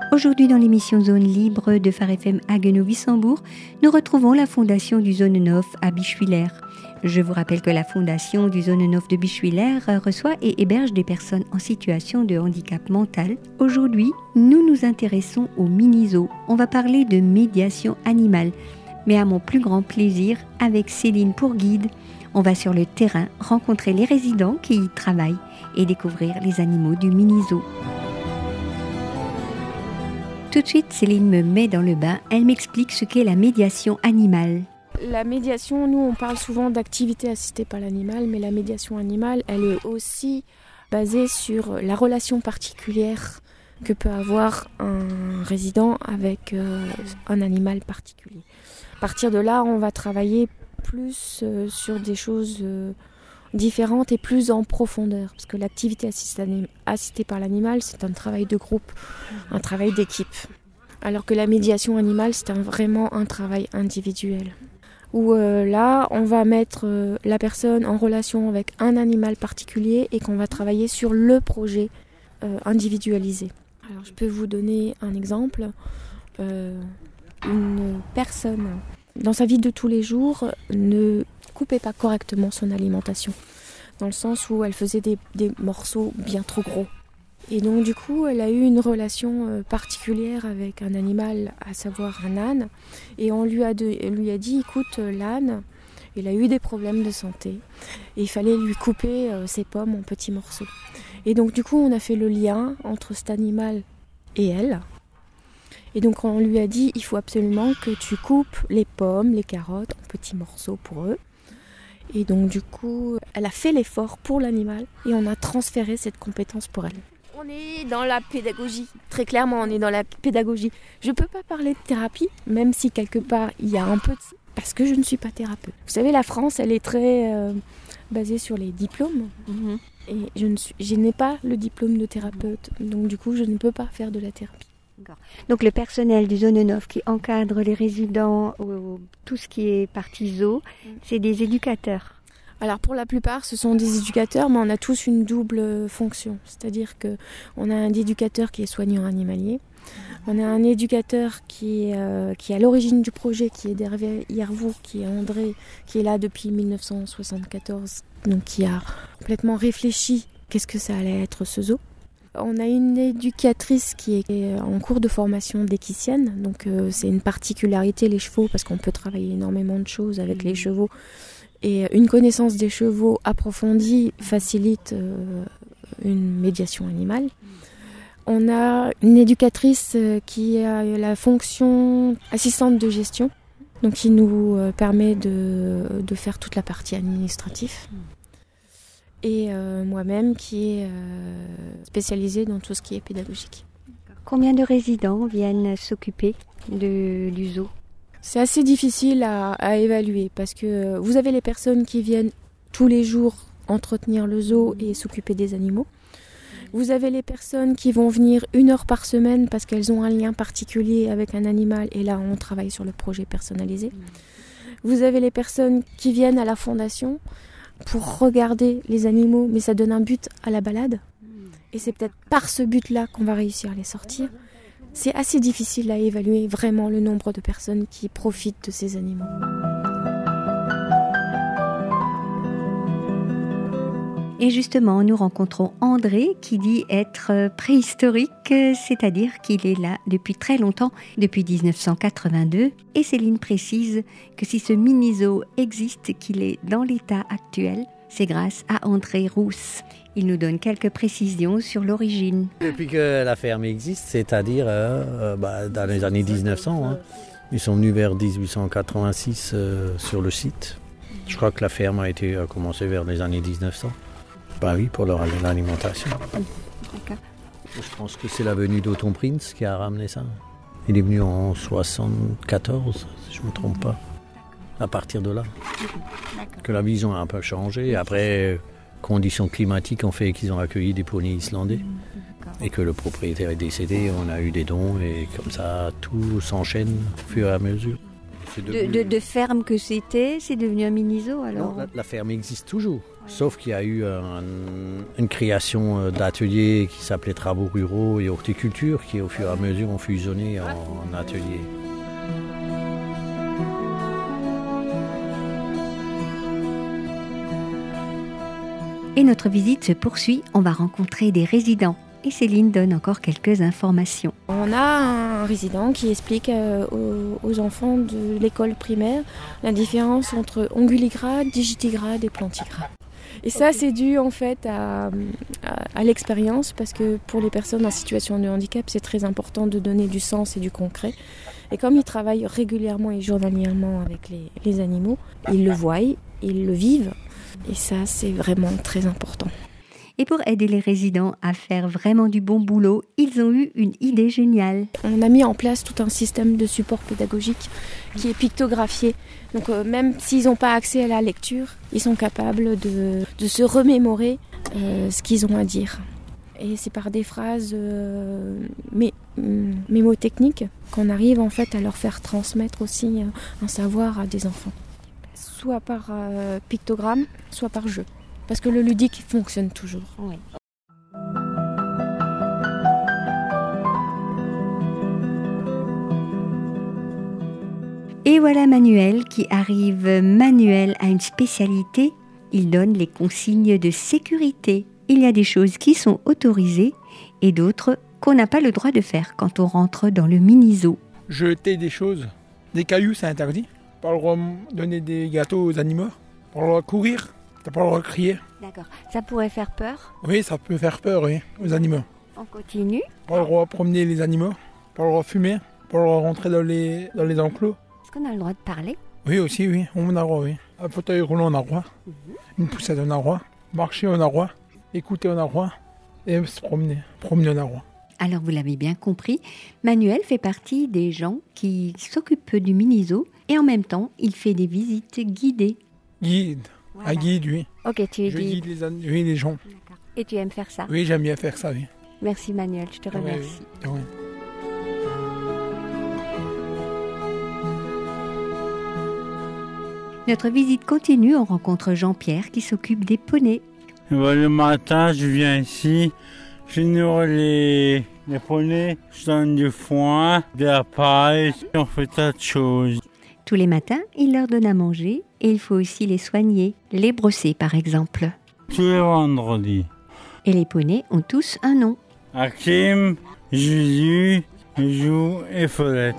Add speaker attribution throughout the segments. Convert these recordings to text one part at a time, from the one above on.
Speaker 1: Aujourd'hui, dans l'émission Zone Libre de Phare FM Haguenau-Wissembourg, nous retrouvons la fondation du Zone 9 à Bischwiller. Je vous rappelle que la fondation du Zone 9 de Bischwiller reçoit et héberge des personnes en situation de handicap mental. Aujourd'hui, nous nous intéressons au mini-zoo. On va parler de médiation animale, mais à mon plus grand plaisir, avec Céline pour guide, on va sur le terrain rencontrer les résidents qui y travaillent et découvrir les animaux du mini-zoo. Tout de suite, Céline me met dans le bain. Elle m'explique ce qu'est la médiation animale.
Speaker 2: La médiation, nous, on parle souvent d'activité assistée par l'animal, mais la médiation animale, elle est aussi basée sur la relation particulière que peut avoir un résident avec un animal particulier. À partir de là, on va travailler plus sur des choses différentes et plus en profondeur, parce que l'activité assistée par l'animal, c'est un travail de groupe, un travail d'équipe. Alors que la médiation animale, c'est vraiment un travail individuel. Où là, on va mettre la personne en relation avec un animal particulier et qu'on va travailler sur le projet individualisé. Alors, je peux vous donner un exemple. Une personne, dans sa vie de tous les jours, ne coupait pas correctement son alimentation, dans le sens où elle faisait des morceaux bien trop gros. Et donc du coup, elle a eu une relation particulière avec un animal, à savoir un âne. Et on lui a dit, écoute, l'âne, il a eu des problèmes de santé. Et il fallait lui couper ses pommes en petits morceaux. Et donc du coup, on a fait le lien entre cet animal et elle. Et donc on lui a dit, il faut absolument que tu coupes les pommes, les carottes en petits morceaux pour eux. Et donc du coup, elle a fait l'effort pour l'animal et on a transféré cette compétence pour elle. On est dans la pédagogie, très clairement on est dans la pédagogie. Je ne peux pas parler de thérapie, même si quelque part il y a un peu de... parce que je ne suis pas thérapeute. Vous savez, la France, elle est très basée sur les diplômes. Et je n'ai pas le diplôme de thérapeute, donc du coup je ne peux pas faire de la thérapie.
Speaker 1: Donc le personnel du Zone 9 qui encadre les résidents, tout ce qui est partie zoo, c'est des éducateurs.
Speaker 2: Alors pour la plupart ce sont des éducateurs, mais on a tous une double fonction. C'est-à-dire qu'on a un éducateur qui est soignant animalier, on a un éducateur qui est à l'origine du projet, qui est derrière vous, qui est André, qui est là depuis 1974, donc qui a complètement réfléchi qu'est-ce que ça allait être ce zoo. On a une éducatrice qui est en cours de formation d'équicienne, donc c'est une particularité les chevaux parce qu'on peut travailler énormément de choses avec les chevaux et une connaissance des chevaux approfondie facilite une médiation animale. On a une éducatrice qui a la fonction assistante de gestion, donc qui nous permet de faire toute la partie administrative. Et moi-même qui est spécialisée dans tout ce qui est pédagogique.
Speaker 1: Combien de résidents viennent s'occuper du zoo ?
Speaker 2: C'est assez difficile à évaluer parce que vous avez les personnes qui viennent tous les jours entretenir le zoo et s'occuper des animaux. Vous avez les personnes qui vont venir 1 heure par semaine parce qu'elles ont un lien particulier avec un animal et là on travaille sur le projet personnalisé. Vous avez les personnes qui viennent à la fondation pour regarder les animaux, mais ça donne un but à la balade. Et c'est peut-être par ce but-là qu'on va réussir à les sortir. C'est assez difficile à évaluer vraiment le nombre de personnes qui profitent de ces animaux.
Speaker 1: Et justement, nous rencontrons André qui dit être préhistorique, c'est-à-dire qu'il est là depuis très longtemps, depuis 1982. Et Céline précise que si ce mini-zoo existe, qu'il est dans l'état actuel, c'est grâce à André Rousse. Il nous donne quelques précisions sur l'origine.
Speaker 3: Depuis que la ferme existe, c'est-à-dire dans les années 1900, ils sont venus vers 1886 sur le site. Je crois que la ferme a commencé vers les années 1900. Ben oui, pour l'alimentation.
Speaker 1: D'accord.
Speaker 3: Je pense que c'est la venue d'Otton Prince qui a ramené ça. Il est venu en 1974, si je ne me trompe pas. À partir de là. D'accord. Que la vision a un peu changé. Après, conditions climatiques ont fait qu'ils ont accueilli des poneys islandais. D'accord. Et que le propriétaire est décédé, on a eu des dons et comme ça, tout s'enchaîne au fur et à mesure. c'est devenu...
Speaker 1: de ferme que c'est devenu un mini-zoo alors?
Speaker 3: Non, la ferme existe toujours. Ouais. Sauf qu'il y a eu une création d'ateliers qui s'appelait Travaux ruraux et horticulture qui, au fur et à mesure, ont fusionné en ateliers.
Speaker 1: Et notre visite se poursuit. On va rencontrer des résidents. Et Céline donne encore quelques informations.
Speaker 2: On a un résident qui explique aux enfants de l'école primaire la différence entre onguligrade, digitigrade et plantigrade. Et ça, c'est dû en fait à l'expérience, parce que pour les personnes en situation de handicap, c'est très important de donner du sens et du concret. Et comme ils travaillent régulièrement et journalièrement avec les animaux, ils le voient, ils le vivent. Et ça, c'est vraiment très important.
Speaker 1: Et pour aider les résidents à faire vraiment du bon boulot, ils ont eu une idée géniale.
Speaker 2: On a mis en place tout un système de support pédagogique qui est pictographié. Donc même s'ils n'ont pas accès à la lecture, ils sont capables de se remémorer ce qu'ils ont à dire. Et c'est par des phrases mémotechniques qu'on arrive en fait à leur faire transmettre aussi un savoir à des enfants. Soit par pictogramme, soit par jeu. Parce que le ludique fonctionne toujours.
Speaker 1: Oui. Et voilà Manuel qui arrive. Manuel a une spécialité. Il donne les consignes de sécurité. Il y a des choses qui sont autorisées et d'autres qu'on n'a pas le droit de faire quand on rentre dans le mini-zoo.
Speaker 4: Jeter des choses, des cailloux, c'est interdit. Pas le droit de donner des gâteaux aux animaux. Pas le droit de courir. T'as pas le droit de crier.
Speaker 1: D'accord. Ça pourrait faire peur?
Speaker 4: Oui, ça peut faire peur, oui, aux animaux.
Speaker 1: On continue.
Speaker 4: Pas le droit de promener les animaux. Pas le droit de fumer. Pas le droit de rentrer dans les enclos.
Speaker 1: Est-ce qu'on a le droit de parler?
Speaker 4: Oui, aussi, oui. On a le droit, oui. Un fauteuil roulant, on a le droit. Une poussette, on a le droit. Marcher, on a le droit. Écouter, on a le droit. Et se promener. Promener, on a le droit.
Speaker 1: Alors, vous l'avez bien compris, Manuel fait partie des gens qui s'occupent du mini-zoo et en même temps, il fait des visites guidées.
Speaker 4: Guide. Voilà. Un guide, oui.
Speaker 1: Ok, tu es
Speaker 4: guide les gens.
Speaker 1: D'accord. Et tu aimes faire ça?
Speaker 4: Oui, j'aime bien faire ça, oui.
Speaker 1: Merci Manuel, je te remercie.
Speaker 4: Oui.
Speaker 1: Notre visite continue, on rencontre Jean-Pierre qui s'occupe des poneys.
Speaker 5: Le matin, je viens ici, je nourris les poneys, je donne du foin, de la paille, on fait tas de choses.
Speaker 1: Tous les matins, il leur donne à manger et il faut aussi les soigner, les brosser par exemple.
Speaker 5: Tous les vendredis.
Speaker 1: Et les poneys ont tous un nom.
Speaker 5: Hakim, Juju, Jou et Follette.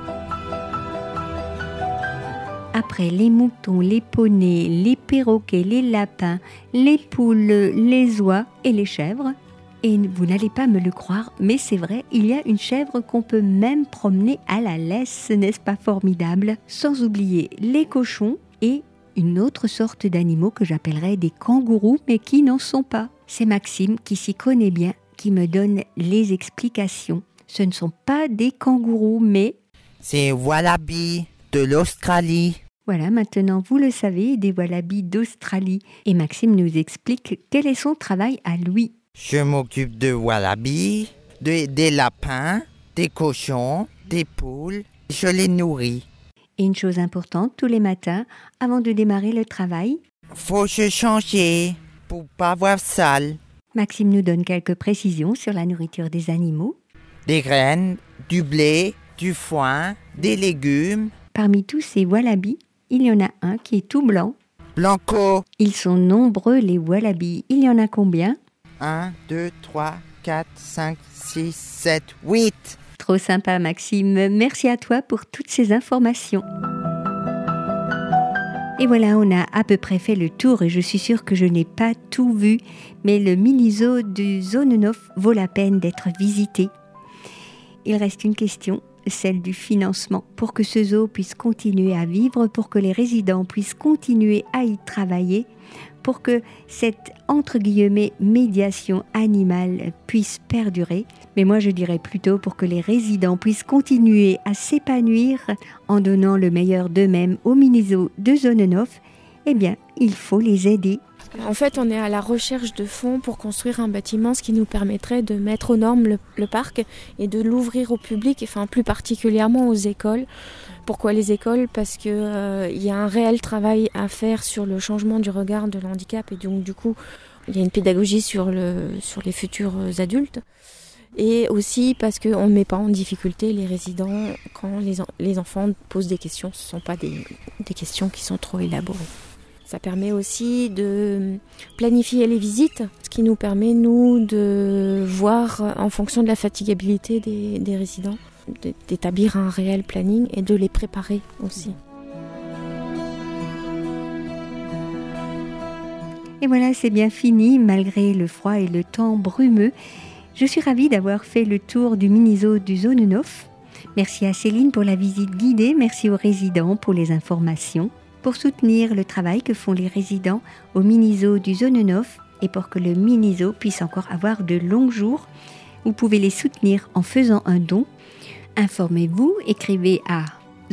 Speaker 1: Après les moutons, les poneys, les perroquets, les lapins, les poules, les oies et les chèvres. Et vous n'allez pas me le croire, mais c'est vrai, il y a une chèvre qu'on peut même promener à la laisse, n'est-ce pas formidable? Sans oublier les cochons et une autre sorte d'animaux que j'appellerais des kangourous, mais qui n'en sont pas. C'est Maxime qui s'y connaît bien, qui me donne les explications. Ce ne sont pas des kangourous, mais...
Speaker 6: c'est wallabies de l'Australie.
Speaker 1: Voilà, maintenant vous le savez, des wallabies d'Australie. Et Maxime nous explique quel est son travail à lui.
Speaker 6: Je m'occupe de wallabies, des lapins, des cochons, des poules. Je les nourris.
Speaker 1: Et une chose importante, tous les matins, avant de démarrer le travail,
Speaker 6: faut se changer pour pas avoir sale.
Speaker 1: Maxime nous donne quelques précisions sur la nourriture des animaux.
Speaker 6: Des graines, du blé, du foin, des légumes.
Speaker 1: Parmi tous ces wallabies, il y en a un qui est tout blanc.
Speaker 6: Blanco.
Speaker 1: Ils sont nombreux les wallabies. Il y en a combien?
Speaker 6: 1, 2, 3, 4, 5, 6, 7, 8.
Speaker 1: Trop sympa Maxime, merci à toi pour toutes ces informations. Et voilà, on a à peu près fait le tour et je suis sûre que je n'ai pas tout vu, mais le mini-zoo du Zone 9 vaut la peine d'être visité. Il reste une question, celle du financement, pour que ce zoo puisse continuer à vivre, pour que les résidents puissent continuer à y travailler, pour que cette, entre guillemets, médiation animale puisse perdurer. Mais moi, je dirais plutôt pour que les résidents puissent continuer à s'épanouir en donnant le meilleur d'eux-mêmes au mini-zoo de Zone 9, eh bien, il faut les aider.
Speaker 2: En fait, on est à la recherche de fonds pour construire un bâtiment, ce qui nous permettrait de mettre aux normes le parc et de l'ouvrir au public, enfin plus particulièrement aux écoles. Pourquoi les écoles ? Parce qu'il y a un réel travail à faire sur le changement du regard de l'handicap et donc du coup, il y a une pédagogie sur les futurs adultes. Et aussi parce qu'on ne met pas en difficulté les résidents quand les enfants posent des questions. Ce ne sont pas des questions qui sont trop élaborées. Ça permet aussi de planifier les visites, ce qui nous permet, nous, de voir en fonction de la fatigabilité des résidents, d'établir un réel planning et de les préparer aussi.
Speaker 1: Et voilà, c'est bien fini, malgré le froid et le temps brumeux. Je suis ravie d'avoir fait le tour du mini-zoo du Zone 9. Merci à Céline pour la visite guidée, merci aux résidents pour les informations. Pour soutenir le travail que font les résidents au mini-zoo du Zone 9 et pour que le mini-zoo puisse encore avoir de longs jours, vous pouvez les soutenir en faisant un don. Informez-vous, écrivez à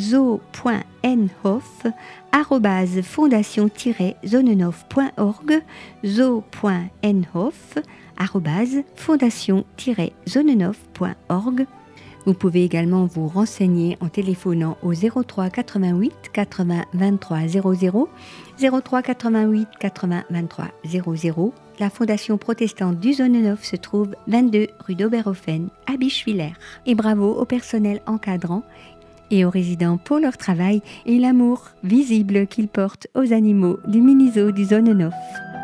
Speaker 1: zo.nhof@fondation-zone9.org, zo.nhof@fondation-zone9.org. Vous pouvez également vous renseigner en téléphonant au 03 88 80 23 00, 03 88 80 23 00. La Fondation protestante du Zone 9 se trouve 22 rue d'Oberhofen à Bischwiller. Et bravo au personnel encadrant et aux résidents pour leur travail et l'amour visible qu'ils portent aux animaux du mini-zoo du Zone 9.